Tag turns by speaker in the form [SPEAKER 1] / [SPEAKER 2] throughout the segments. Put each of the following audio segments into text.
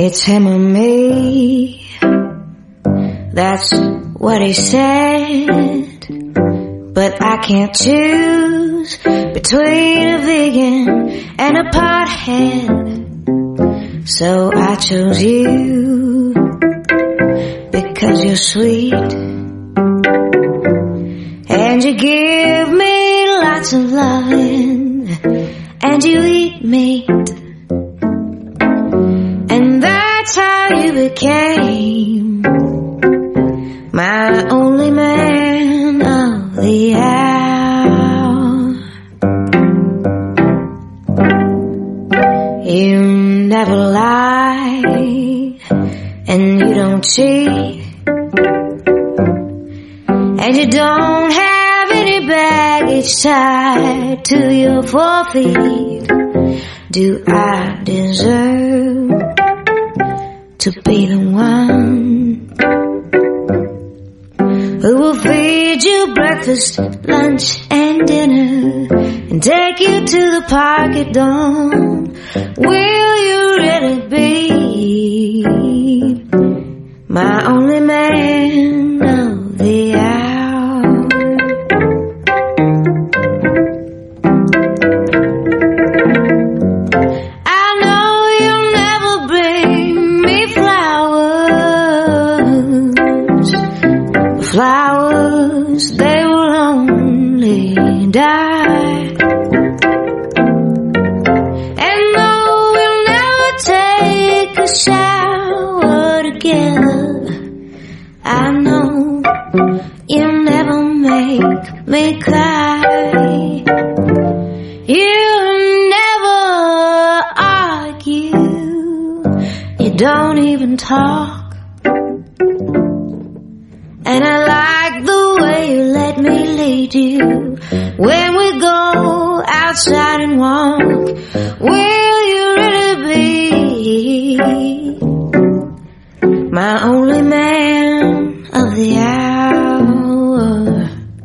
[SPEAKER 1] It's him or me, that's what he said. But I can't choose between a vegan and a pothead. So I chose you because you're sweet, and you give me lots of loving, and you eat meat, and that's how you became my only man of the hour. You never lie, and you don't cheat, and you don't have any baggage tied to your 4 feet. Do I deserve to be the one who will feed you breakfast, lunch, and dinner, and take you to the park at dawn? Will you really be my only man of the hour? I know you'll never bring me flowers. Flowers, they will only die. And though we'll never take a shower together, I know you'll never make me cry. You'll never argue. You don't even talk. And I like the way you let me lead you when we go outside and walk. Will you really be my only man of the hour?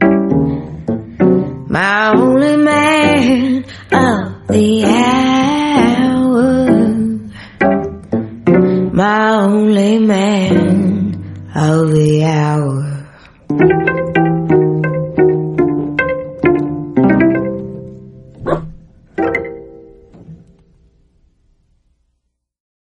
[SPEAKER 1] My only man of the hour. My only man of the hour.